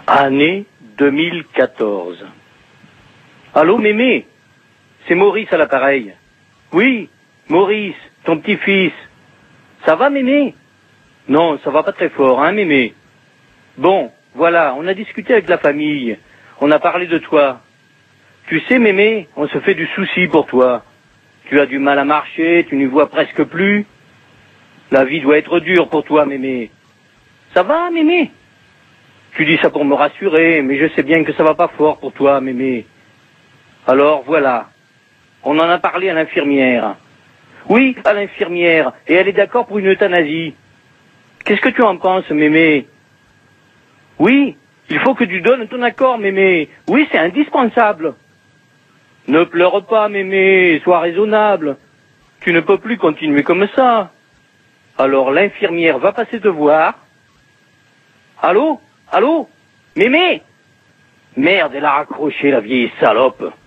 Année 2014. Allô, mémé? C'est Maurice à l'appareil. Oui, Maurice, ton petit-fils. Ça va, mémé? Non, ça va pas très fort, hein, mémé? Bon, voilà, on a discuté avec la famille. On a parlé de toi. Tu sais, mémé, on se fait du souci pour toi. Tu as du mal à marcher, tu n'y vois presque plus. La vie doit être dure pour toi, mémé. Ça va, mémé? Tu dis ça pour me rassurer, mais je sais bien que ça va pas fort pour toi, mémé. Alors, voilà. On en a parlé à l'infirmière. Oui, à l'infirmière, et elle est d'accord pour une euthanasie. Qu'est-ce que tu en penses, mémé? Oui, il faut que tu donnes ton accord, mémé. Oui, c'est indispensable. Ne pleure pas, mémé, sois raisonnable. Tu ne peux plus continuer comme ça. Alors l'infirmière va passer te voir. Allô? Allô? Mémé? Merde, elle a raccroché, la vieille salope.